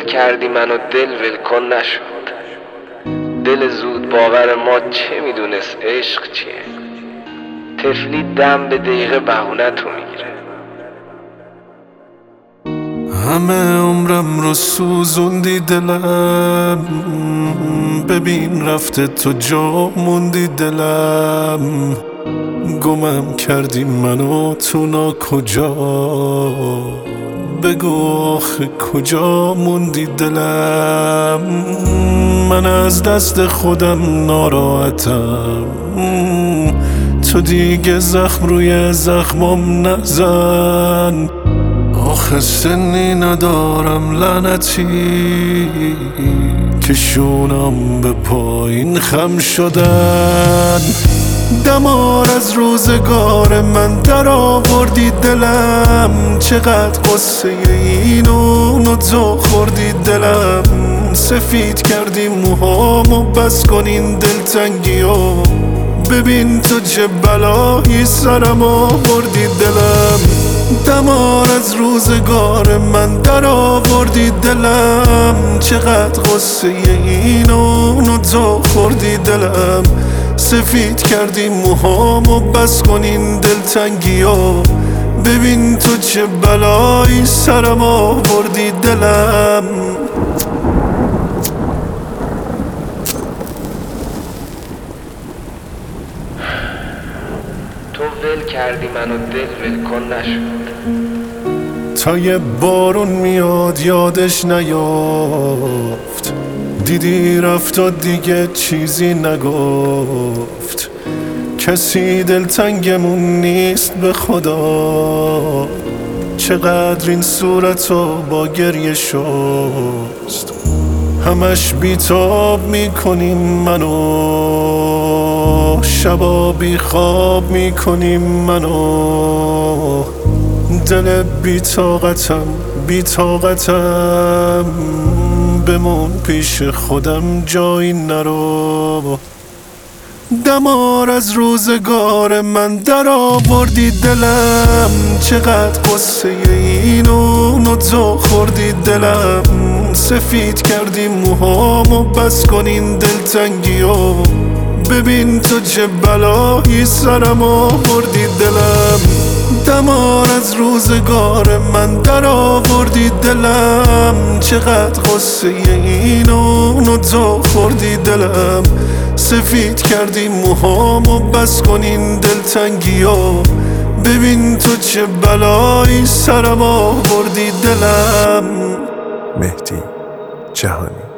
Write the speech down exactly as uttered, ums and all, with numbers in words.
کردی منو دل ولکن نشد. دل زود باور ما چه میدونست عشق چیه. طفلی دم به دقیقه بهونه تو میگیره. همه عمرم رو سوزوندی دلم، ببین رفته تو جا موندی دلم. گمم کردی منو تو نا کجا، بگو آخه کجا موندی دلم. من از دست خودم ناراحتم، تو دیگه زخم روی زخمم نزن. آخه سنی ندارم لعنتی که شونم به پایین خم شدن. دمار از روزگار من در آوردی دلم، چقدر قصه این اونو تو خوردی دلم. سفید کردی موهامو بس کن این دلتنگیو، ببین تو چه بلایی سرم آوردی دلم. دمار از روزگار من در آوردی دلم، چقدر قصه این اونو تو خوردی دلم. سفید کردی موهامو بس کن این دلتنگیو، ببین تو چه بلایی سرم آوردی دلم. تو ول کردی منو دل ولکن نشد. تا یه بارون میاد یادش نیافت، دیدی رفت و دیگه چیزی نگفت. کسی دلتنگمون نیست به خدا، چقدر این صورتو با گریه شست. همش بیتاب میکنیم منو، شبا بی خواب میکنیم منو. دل بی‌طاقتم بی‌طاقتم، بمون پیش خودم جایی نرو. دمار از روزگار من در آوردی دلم، چقدر قصه این اونو تو خوردی دلم. سفید کردی موهامو بس کن این دلتنگیو، ببین تو چه بلایی سرم آوردی دلم. دمار از روزگار من در آوردی دلم، چقدر قصه این اونو تو خوردی دلم. سفید کردی موهامو بس کن این دلتنگیو، ببین تو چه بلایی سرم آوردی دلم. مهدی جهانی.